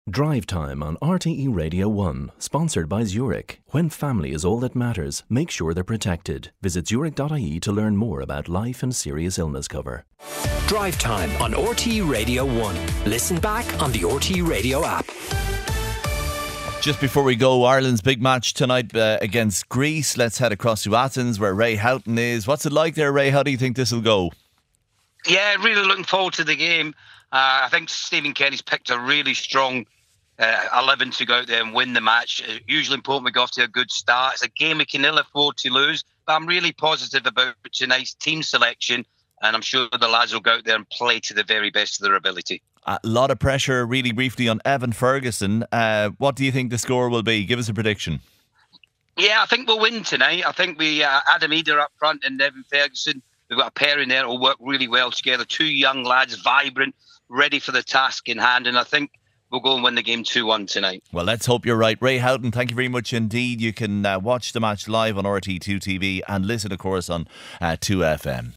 Drive Time on RTE Radio 1, sponsored by Zurich. When family is all that matters, make sure they're protected. Visit zurich.ie to learn more about life and serious illness cover. Drive Time on RTE Radio 1. Listen back on the RTE Radio app. Just before we go, Ireland's big match tonight against Greece. Let's head across to Athens where Ray Houghton is. What's it like there, Ray? How do you think this will go? Yeah, really looking forward to the game. I think Stephen Kenny's picked a really strong 11 to go out there and win the match. Usually important we go off to a good start. It's a game we can ill afford to lose, but I'm really positive about tonight's team selection, and I'm sure the lads will go out there and play to the very best of their ability. A lot of pressure, really briefly, on Evan Ferguson. What do you think the score will be? Give us a prediction. Yeah, I think we'll win tonight. I think we Adam Eder up front and Evan Ferguson. We've got a pair in there that will work really well together. Two young lads, vibrant, ready for the task in hand, and I think we'll go and win the game 2-1 tonight. Well, let's hope you're right. Ray Houghton, thank you very much indeed. You can watch the match live on RT2 TV and listen, of course, on 2FM.